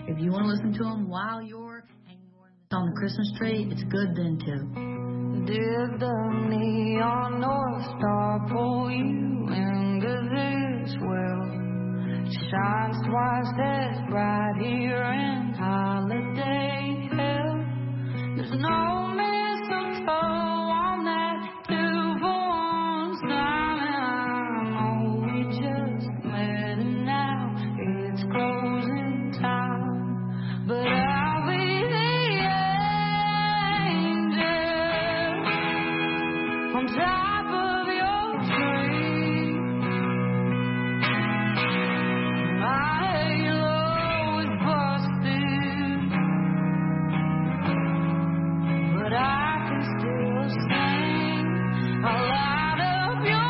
If you want to listen to them while you're hanging on the Christmas tree, it's good then too. Did the neon North Star pull you into this world? Shines twice as bright here in holiday hell. There's no mistletoe on that 2-for-1 sign, and I know we just met and now it's closing time, but I'll be the angel on top of your tree. My halo is busted, but I can still sing. I'll light up your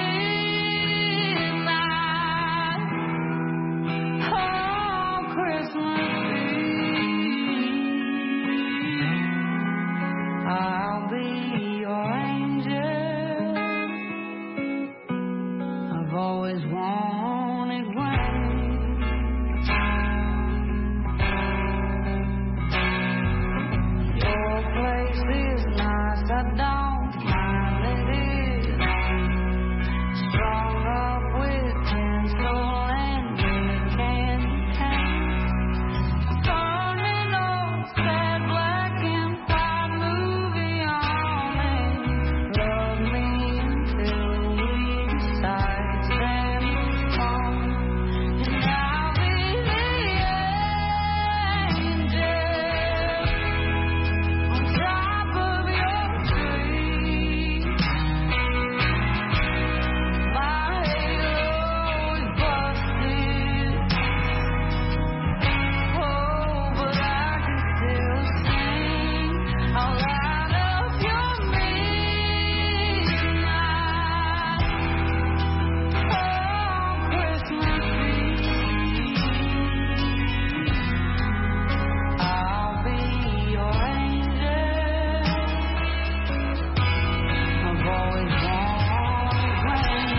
midnight on Christmas Eve. I'll be your angel. I've always wanted rain. Your place is nice, I don't mind it is. Strung up with tinsel and red candy canes. Turning old sad black and white movie on it. Love me until we decide standing on. And I'll be the angel on top of your tree. My halo is busted, oh, but I can still sing. I'll light up your midnight on Christmas Eve. I'll be your angel. I've always wanted rain.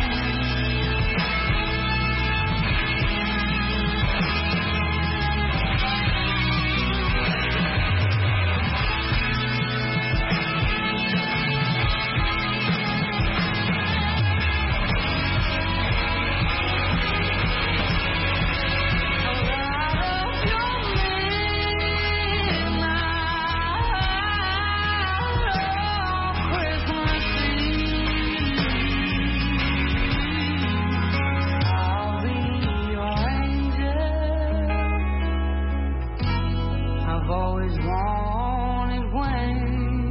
I've always wanted Wayne.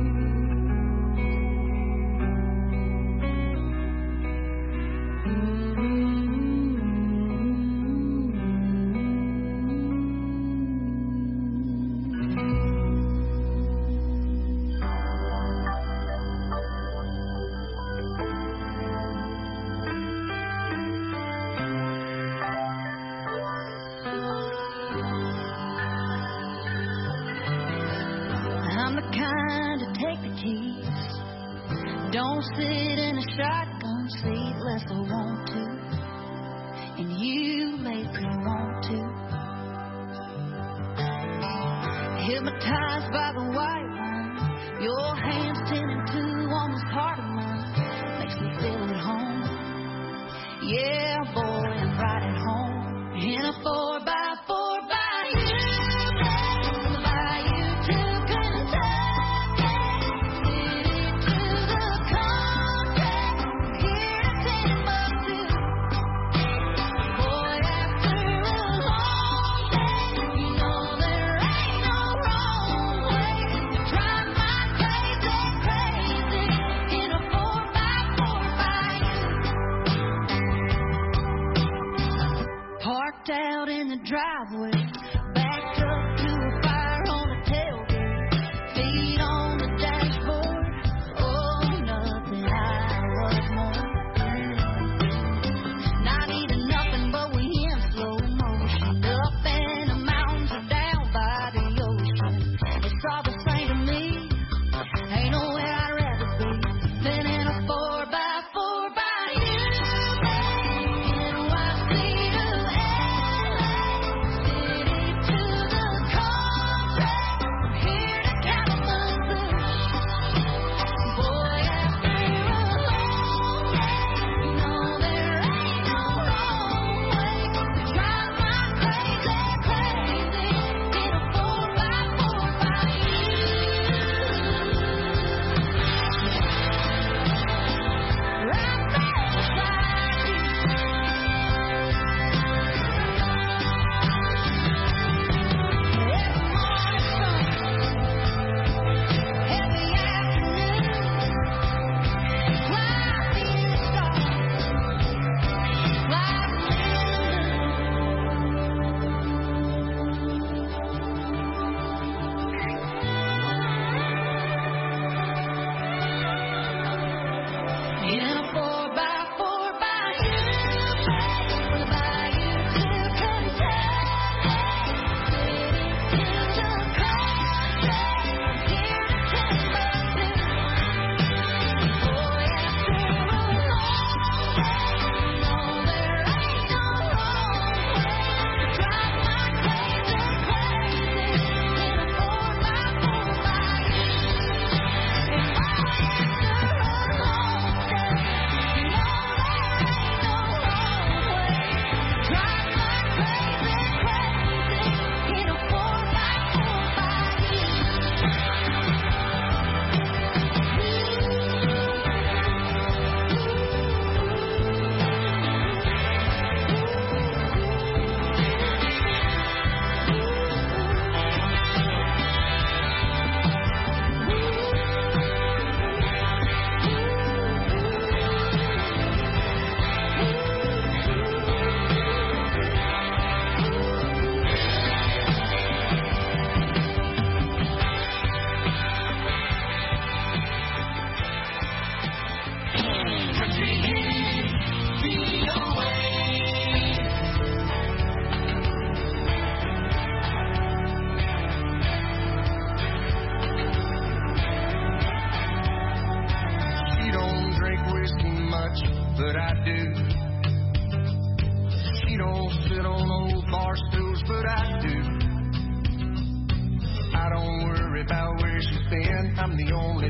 I'm the kind to take the keys. Don't sit in a shotgun seat unless I want to. And you maybe want to. Hypnotized by the white wine. Your hands 10 and 2 on this heart of mine. Makes me feel at home. Yeah, boy, I'm right at home. In a 4x4 by you. By you to Kentucky. City to the country. Here to Timbuktu. Boy, after a long day, you know there ain't no wrong way to drive my crazy, crazy in a 4x4 by you. Parked out in the driveway, backed up to a fire on the tailgate, feet on the dashboard. Oh, nothing I love more. Not even nothing, but we in slow motion, up in the mountains or down by the ocean. It's all the same to me. Ain't nowhere I'd rather be than in a 4x4 by you. NYC to LA, city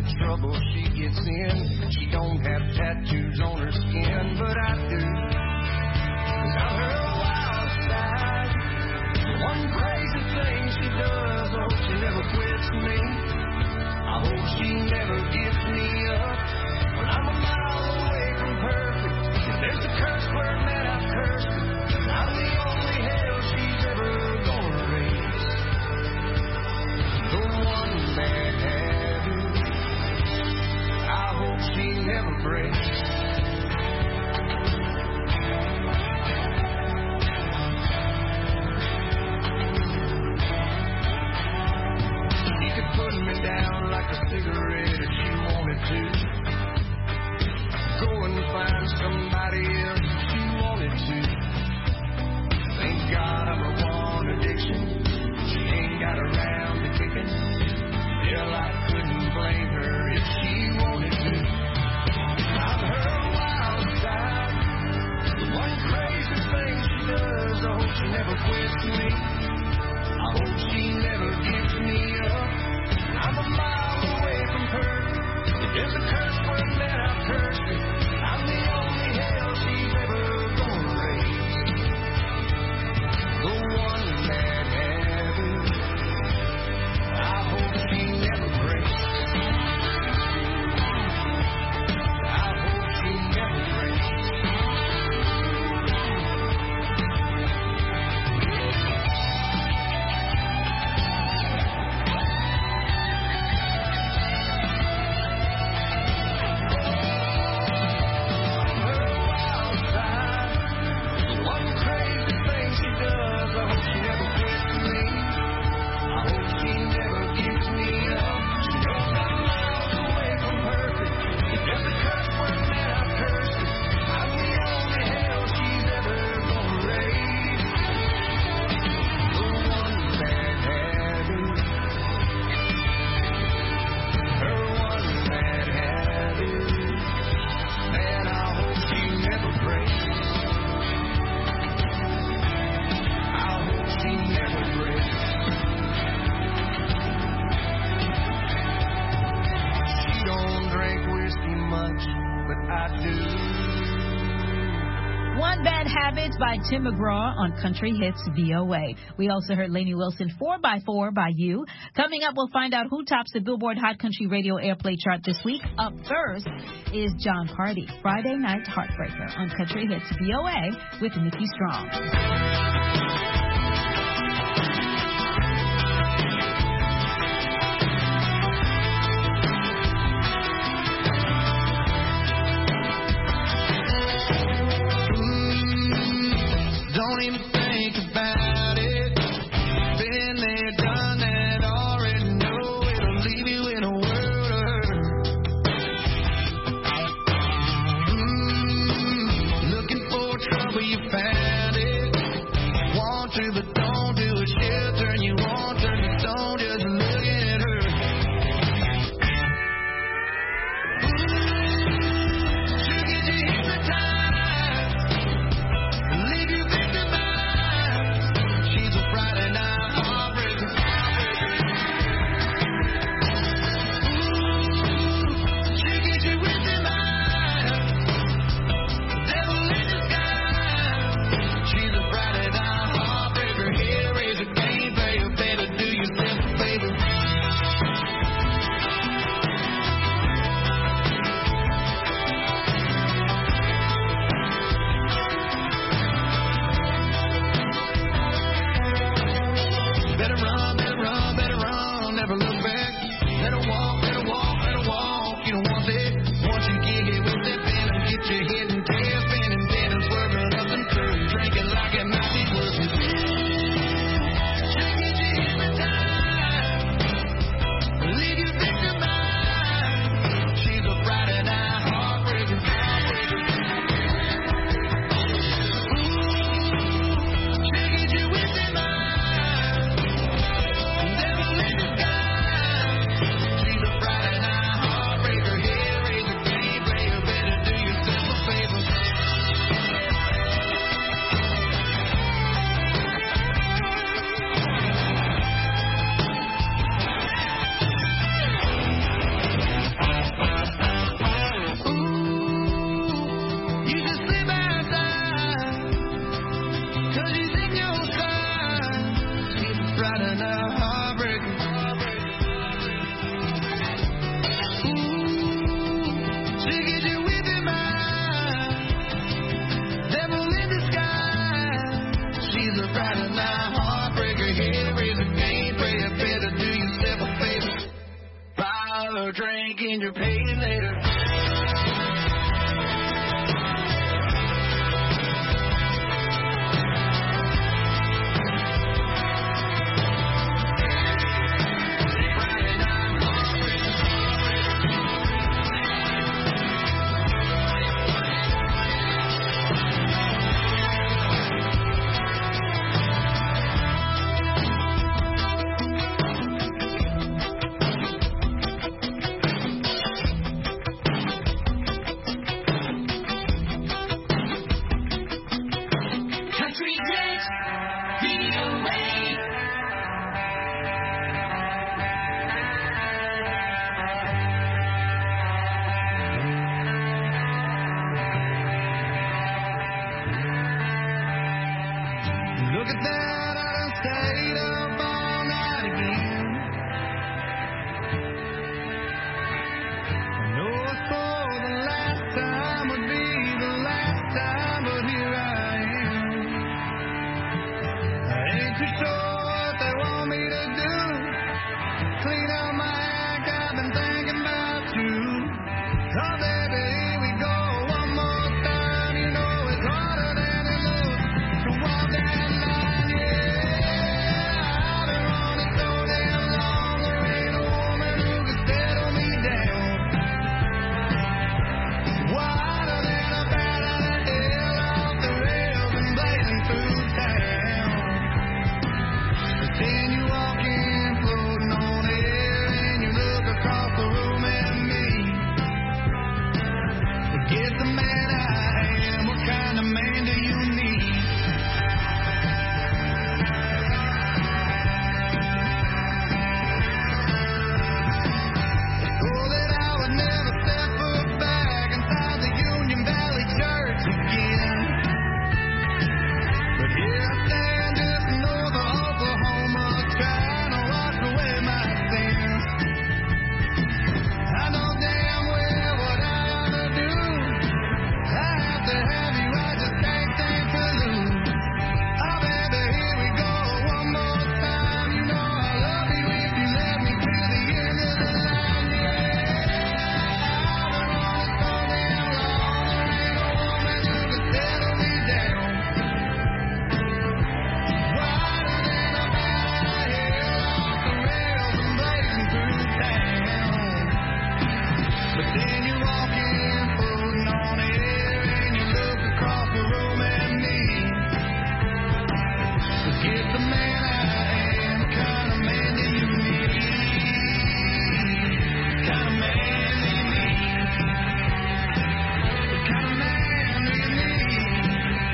trouble she gets in. She don't have tattoos on her skin, but I do. 'Cause I'm her wild side. One crazy thing she does, I hope she never quits me. I hope she never gives me up. When I'm a mile away from perfect, if there's a curse word that I've cursed her, I'm the only hell she's ever gonna raise. The one that had her, I hope she never breaks. She could put me down like a cigarette if she wanted to. Go and find somebody else if she wanted to. Thank God I'm her one addiction. She ain't got around to kicking. Hell, I couldn't blame her if she wanted to. I'm her wild side. The one crazy thing she does, I hope she never quits me. I hope she never gives me up. I'm a mile away from perfect. If there's a curse word that I've cursed her, I'm the only hell she's ever gonna raise. The one that had her, I hope she never breaks. I hope she never breaks. By Tim McGraw on Country Hits VOA. We also heard Lainey Wilson 4x4 by You. Coming up, we'll find out who tops the Billboard Hot Country Radio Airplay chart this week. Up first is John Party, Friday Night Heartbreaker on Country Hits VOA with Nikki Strong. Don't even think about it. Been there, done that, already know it'll leave you in a world of hurt. Looking for trouble, you found it. Want to, but don't do it. She'll turn you on, turn to stone, just looking at her. She'll get you hypnotized, leave you victimized. She's a Friday night heartbreaker. She'll get you with the mind, devil in disguise. She's a Friday night heartbreaker. Here is a game for you, baby. Do yourself a favor. riding a heartbreaker. Ooh, she gets you with your mind, devil in disguise. She's a riding a heartbreaker. Yeah, raise a game, pray a better, do yourself a favor. Buy her a drink and you're paying later. Look at that, I done stayed up all night again. I know it's for the last time, would be the last time, but here I am. I ain't too sure what they want me to do. Clean up my act, I've been thinking about you. Oh, baby, here we go one more time. You know it's harder than it looks to walk that line, yeah. I've been running so damn long, there ain't a woman who can settle me down. Wider than a bat out of hell, off the rails and blazing through town. But then you walk in, floating on air, and you look across the room at me. Forget the man I am, what kind of man do you need? Oh, that I would never step foot back inside the Union Valley Church again. But here I stand just north of Oklahoma, trying to wash away my sins. I know damn well what I ought to do. I have to have you, I just can't think to lose. Oh, baby, here we go one more time. You know I love you if you let me to the end of the line, yeah. I've been running so damn long, there ain't a woman who can settle me down. Wider than a bat out of hell, off the rails and blazing through town. But then you walk in, floating on air, and you look across the room at me. Forget the man I am, what kind of man do you need? What kind of man do you need? What kind of man do you need?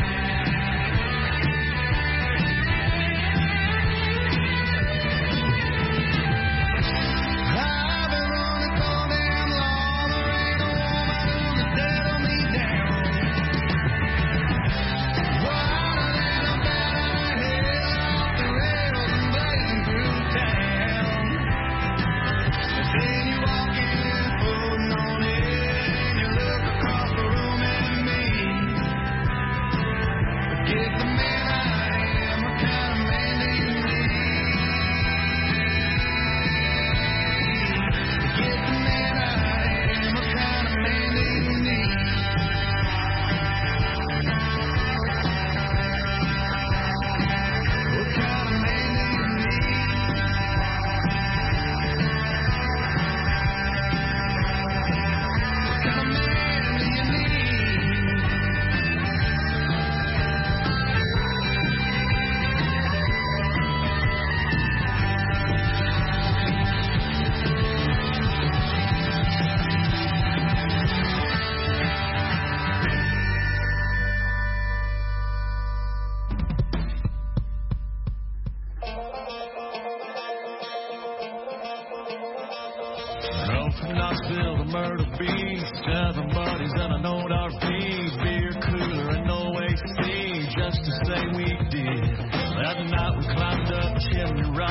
I've been running so damn long, there ain't a woman who can settle me down. Wider than a bat out of hell, off the rails and blazing through town. But then you walk in, floating on air, and you look across the room at me. Forget the man I am, what kind of man do you need? Forget the man I am, what kind of man do you need? What kind of man do you need? What kind of man do you need? I'm from Knoxville to Myrtle Beach, 7 buddies and an old RV, beer cooler and no AC, just to say we did. That night we climbed up chimney rock.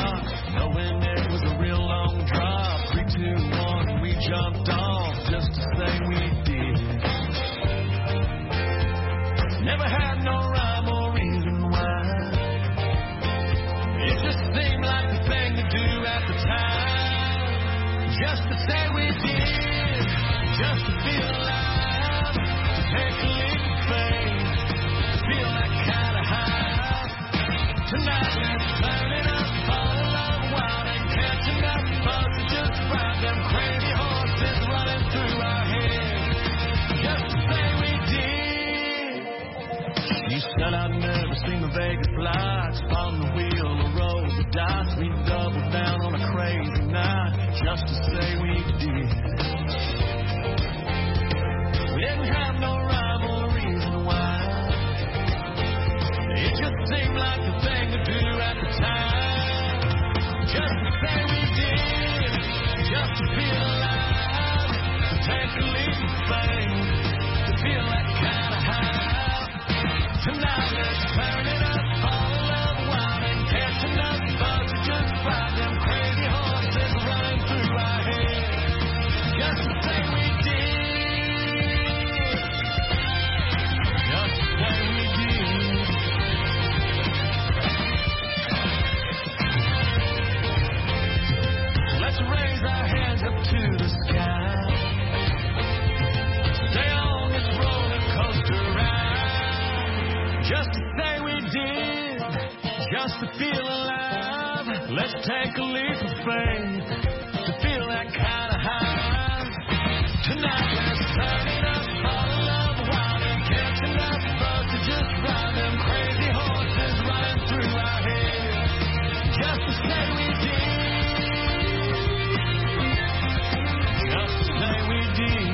say we did, just to feel alive, to take a leap of faith, to feel that kind of high. Tonight let's turn it up, fall in love wild and catch enough buzz to just ride them crazy horses running through our heads. Just to say we did. You said I'd never seen the Vegas lights, spun the wheel or roll the dice. We doubled down on a crazy night, just to say we did. We didn't have no rhyme or reason why. It just seemed like the thing to do at the time. Just to say we did, just to feel alive, to take a leap of faith, to feel that kind of high. Tonight let's turn it up, fall in love wild and catch enough buzz to just ride them crazy horses running through our heads. Just to say we did, just to say we did. Let's raise our hands up to the sky. Stay on this roller coaster ride. Just to say we did, just to feel alive. Let's take a leap of faith, to feel that kind of high. Tonight let's turn it up, fall in love wild and catch enough buzz to just ride them crazy horses running through our heads. Just to say we did. Just to say we did.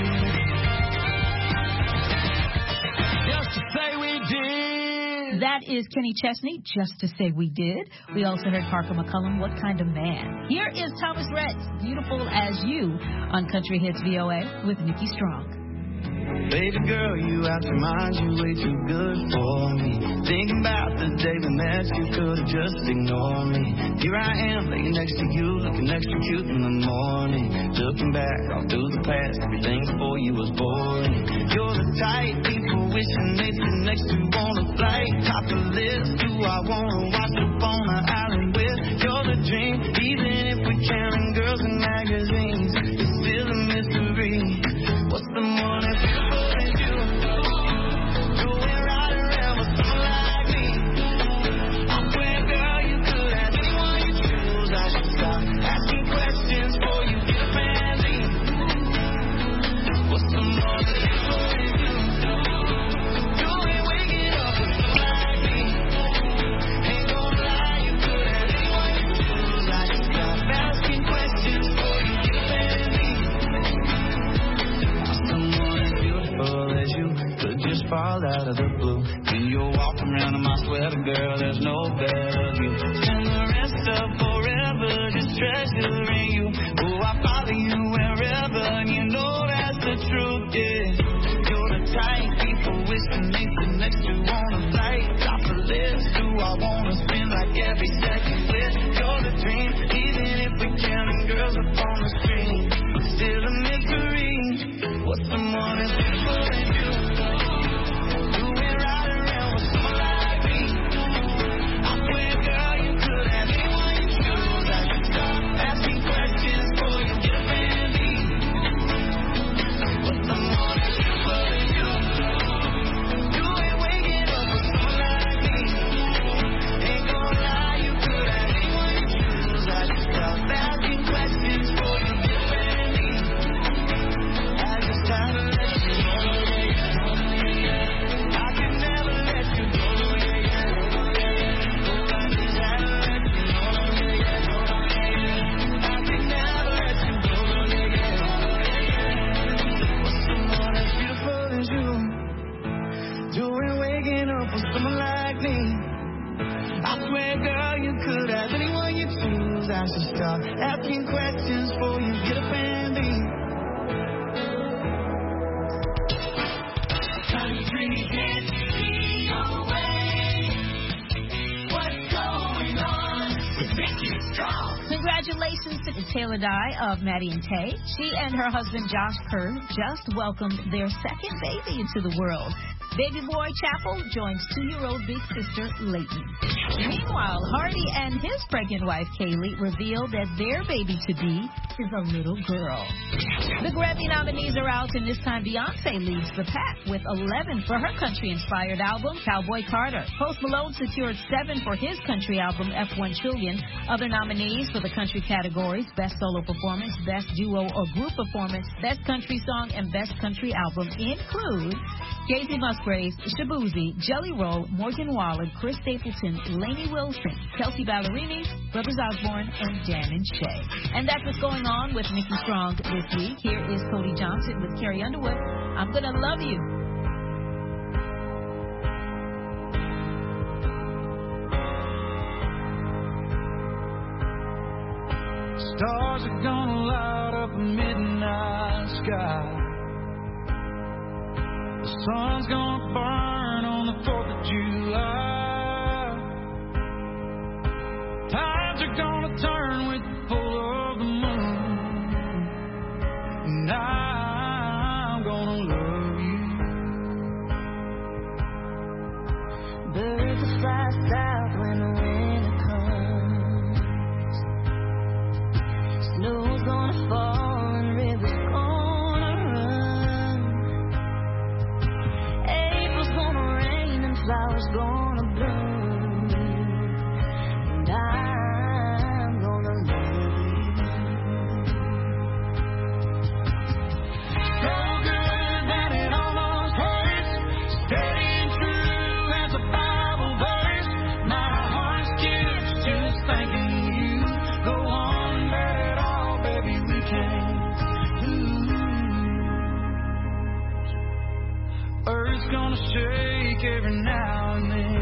Just to say we did. That is Kenny Chesney, Just to Say We Did. We also heard Parker McCullum, What Kind of Man. Here is Thomas Rhett's Beautiful As You on Country Hits VOA with Nikki Strong. Baby girl, you out your mind, you way too good for me. Thinking about the day we met, you could've just ignored me. Here I am, laying next to you, looking extra cute in the morning. Looking back all through the past, everything before you was boring. You're the type people wishing they'd sit next to on a flight. Top the list, who I wanna watch up on an island with. You're the dream, even if we're counting girls in magazines. It's still a mystery. What's the more that's beautiful than you? Doing right around with someone like me. I swear, girl, you could have anyone you choose. I should stop asking questions before you get a fancy. What's the more that's beautiful than you? Doing waking up with someone like me. Ain't gonna lie, you could have anyone you choose. I should stop asking questions before you get a fancy. Someone as beautiful as you could just fall out of the blue. When you're walking around in my sweater, girl, there's no better view. Spend the rest of forever just treasuring you. Oh, I follow you wherever, and you know that's the truth, yeah. You're the type people wishing they sit next to on a flight. Top the list, who I wanna spend like every second with. You're the dream, even if we're counting girls up on the screen. Still a mystery. What's the more that's beautiful than you? Doing right around with someone like me. I swear, girl, you could have anyone you choose. I should stop asking questions before you get a fancy. What's the more that's beautiful than you? Doing waking up with someone like me. Ain't gonna lie, you could have anyone you choose. I should stop asking questions before you get a fancy. I just time to let you go, yeah. I can never let you go, yeah. I just had to let you know, yeah. I can never let you go, yeah. What's the more that's beautiful as you? Doing waking up with someone like me. I swear, girl, you could have anyone you choose. I should stop asking questions before you get a fancy. Country Hits VOA. What's going on with Nikki Strong? Congratulations to Taylor Dye of Maddie and Tay. She and her husband Josh Kerr just welcomed their second baby into the world. Baby boy Chapel joins 2-year-old big sister Leighton. Meanwhile, Hardy and his pregnant wife Kaylee revealed that their baby-to-be is a little girl. The Grammy nominees are out, and this time Beyonce leads the pack with 11 for her country-inspired album, Cowboy Carter. Post Malone secured 7 for his country album, F1 Trillion. Other nominees for the country categories, Best Solo Performance, Best Duo or Group Performance, Best Country Song, and Best Country Album include Casey Musgraves, Shabuzi, Jelly Roll, Morgan Wallen, Chris Stapleton, Lainey Wilson, Kelsey Ballerini, Brothers Osborne, and Dan and Shay. And that's what's going on with Nikki Strong this week. Here is Cody Johnson with Carrie Underwood. I'm Gonna Love You. Stars are gonna light up the midnight sky. The sun's gonna burn on the 4th of July. Tides are gonna turn with the pull of the moon. And I'm gonna love you. Birds will fly south when the winter comes. Snow's gonna fall and rivers gonna run. April's gonna rain and flowers gonna bloom. And I'm gonna love you. So good that it almost hurts. Steady and true as a Bible verse. My heart skips just thinking you. Go on, bet it all, baby, we can lose. Earth's gonna shake every now and then.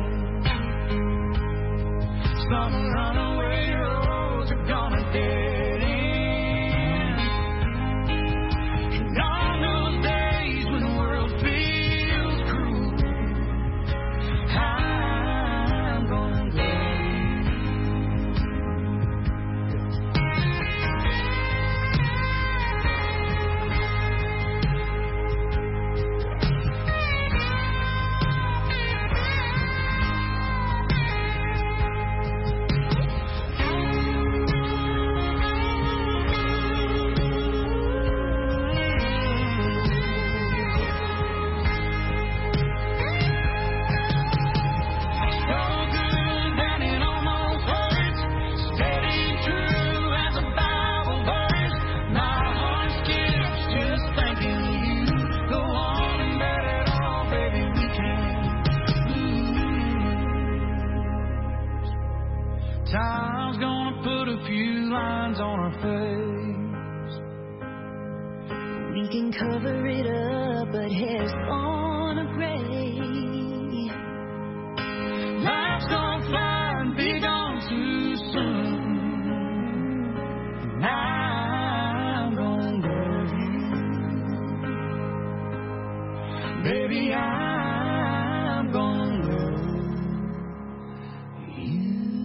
Some runaway roads are gonna dead end. And on those days when the world feels cruel, I'm gonna love you. So good that it almost hurts. Steady and true as a Bible verse. My heart skips just thinking you. Go on and bet it all, baby, we can lose. Time's gonna put a few lines on our face. We can cover it up, but hair's gonna gray. Life's gonna fly and be gone too soon. And I'm gonna love you. Baby, I'm gonna love you.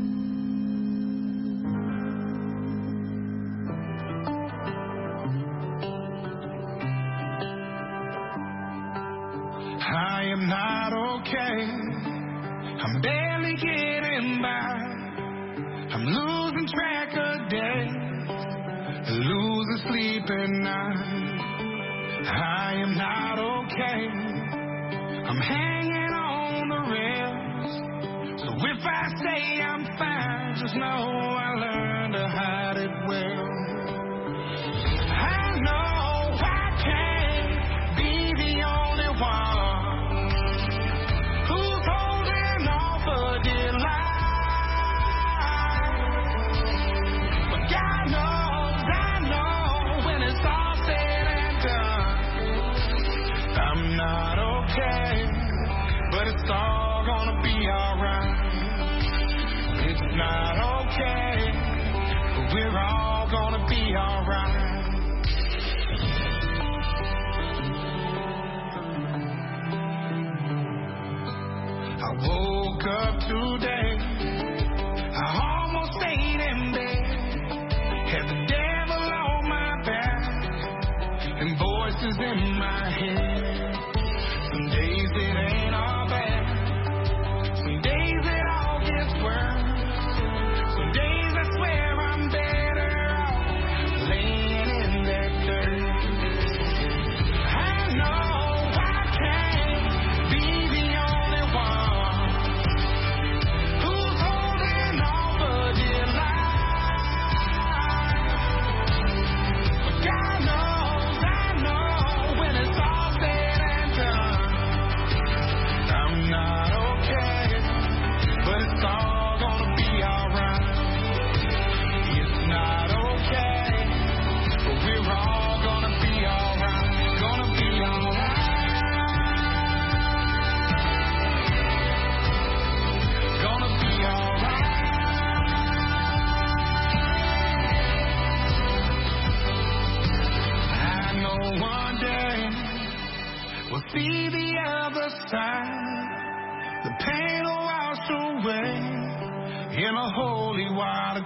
I am not okay. I'm barely getting by. I'm losing track of days, losing sleep at night. I am not okay. I'm hanging on the rails. So if I say I'm fine, just know I learned to hide it well. I know I can't be the only one who's holding on for dear life. But God knows, I know, when it's all said and done, I'm not okay, but it's all gonna be alright. It's not okay, but we're all gonna be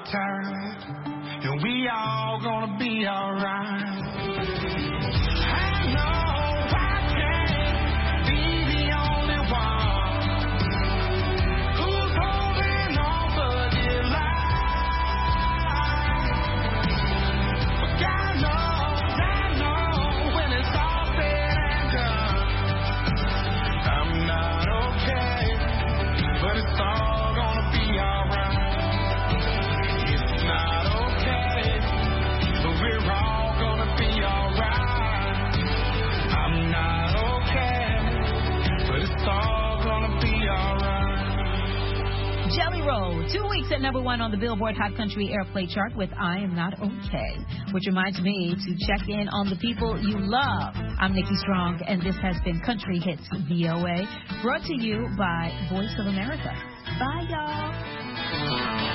tired, and we all gonna be alright. I know I can't be the only one who's holding on for dear life. But God knows, I know when it's all said and done, I'm not okay, but it's all gonna be alright. It's not okay, but we're all gonna be alright. I'm not okay, but it's all gonna be alright. Jelly Roll, 2 weeks at number 1 on the Billboard Hot Country Airplay chart with I Am Not Okay, which reminds me to check in on the people you love. I'm Nikki Strong, and this has been Country Hits VOA, brought to you by Voice of America. Bye, y'all.